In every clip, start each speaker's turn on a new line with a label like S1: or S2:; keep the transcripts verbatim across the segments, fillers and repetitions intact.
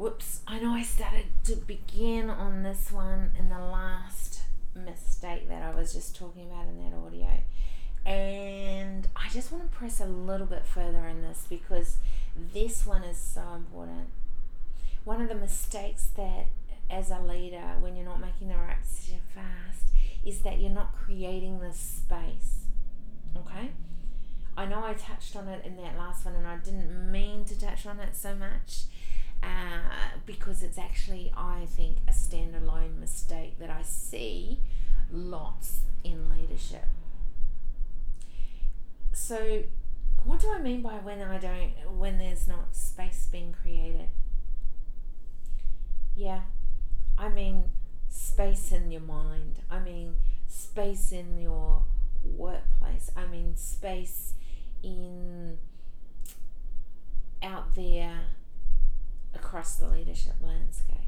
S1: Whoops, I know I started to begin on this one in the last mistake that I was just talking about in that audio. And I just want to press a little bit further in this because this one is so important. One of the mistakes that as a leader, when you're not making the right decision fast, is that you're not creating this space. Okay? I know I touched on it in that last one and I didn't mean to touch on it so much uh, because it's actually, I think, a standalone mistake that I see lots in leadership. So what do I mean by when I don't, when there's not space being created? Yeah, I mean space in your mind. I mean space in your workplace. I mean space in out there across the leadership landscape.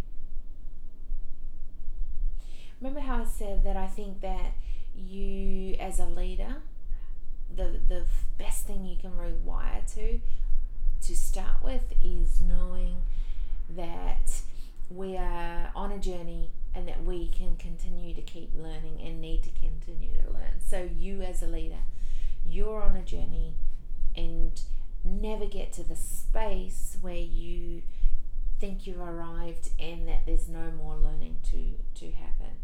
S1: Remember how I said that I think that you as a leader, the the best thing you can rewire to to start with is knowing that we are on a journey and that we can continue to keep learning and need to continue to learn. So you as a leader, you're on a journey and never get to the space where you think you've arrived and that there's no more learning to, to happen.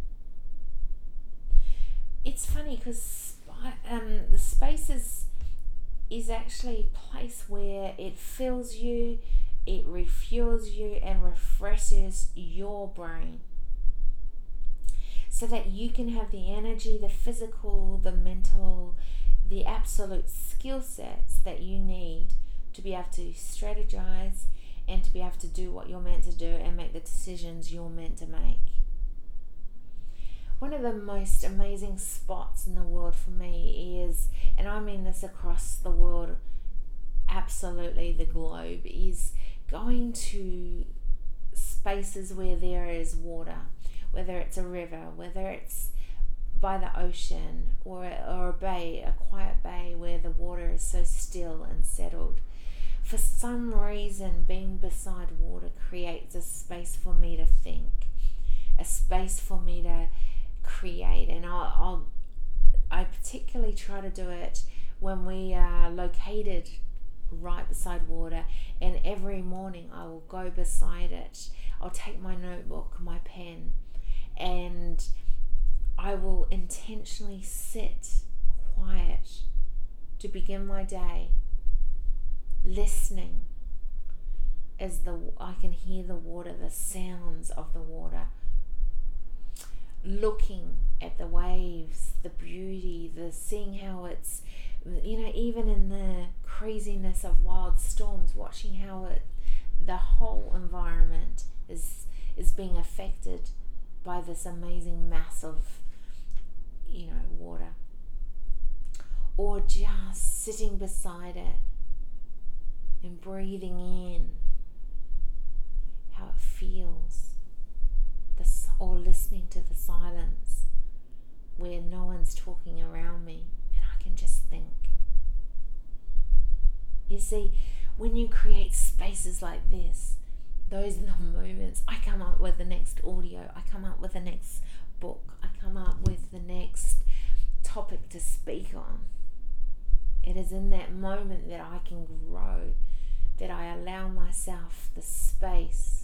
S1: It's funny because um, the space is, is actually a place where it fills you, it refuels you and refreshes your brain so that you can have the energy, the physical, the mental, the absolute skill sets that you need to be able to strategize and to be able to do what you're meant to do and make the decisions you're meant to make. One of the most amazing spots in the world for me is, and I mean this across the world, absolutely the globe, is going to spaces where there is water, whether it's a river, whether it's by the ocean or, or a bay, a quiet bay where the water is so still and settled. For some reason, being beside water creates a space for me to think, a space for me to create, and I'll, I'll I particularly try to do it when we are located right beside water, and every morning I will go beside it. I'll take my notebook, my pen, and I will intentionally sit quiet to begin my day, listening as the I can hear the water, the sounds of the water, looking at the waves, the beauty, the seeing how it's, you know, even in the craziness of wild storms, watching how it, the whole environment is is being affected by this amazing mass of, you know, water. Or just sitting beside it and breathing in how it feels, the, or listening to the silence where no one's talking around me and I can just think. You see, when you create spaces like this, those are the moments I come up with the next audio, I come up with the next book, I come up with the next topic to speak on. It is in that moment that I can grow, that I allow myself the space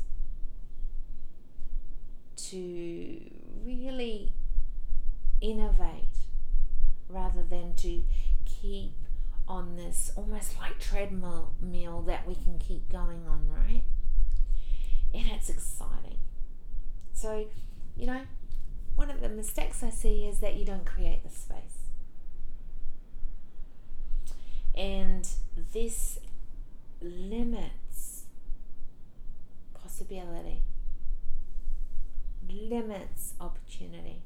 S1: to really innovate rather than to keep on this almost like treadmill meal that we can keep going on, right? And it's exciting. So, you know, one of the mistakes I see is that you don't create the space. And this limits possibility, limits opportunity.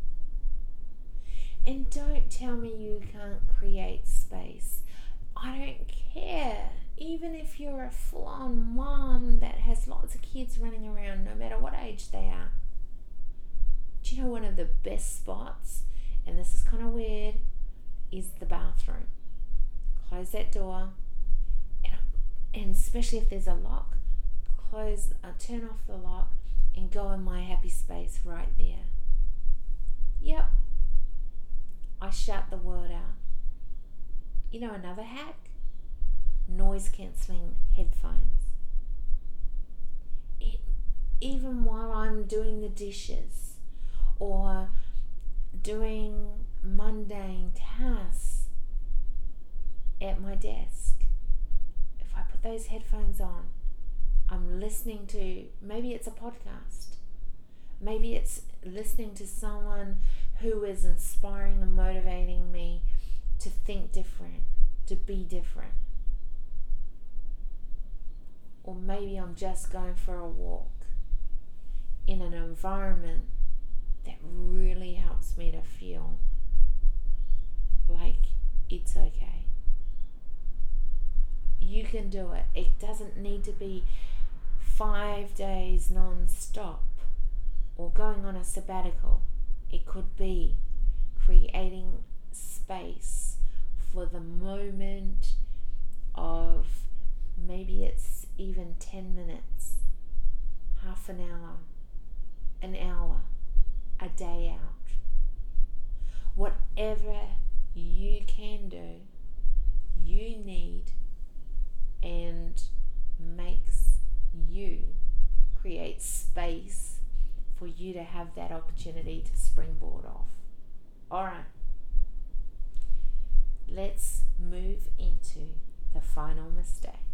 S1: And don't tell me you can't create space. I don't care. Even if you're a full-on mom that has lots of kids running around, no matter what age they are. Do you know one of the best spots, and this is kind of weird, is the bathroom. Close that door, and, and especially if there's a lock, close, uh, turn off the lock and go in my happy space right there. Yep. I shut the world out. You know another hack? Noise cancelling headphones. It, even while I'm doing the dishes or doing mundane tasks at my desk, if I put those headphones on, I'm listening to, maybe it's a podcast, maybe it's listening to someone who is inspiring and motivating me to think different, to be different. Or maybe I'm just going for a walk in an environment that really helps me to feel like it's okay. You can do it. It doesn't need to be five days non-stop or going on a sabbatical. It could be creating space for the moment of, maybe it's even ten minutes, half an hour, an hour, a day out. Whatever you can do, you need, and makes you create space for you to have that opportunity to springboard off. Alright, let's move into the final mistake.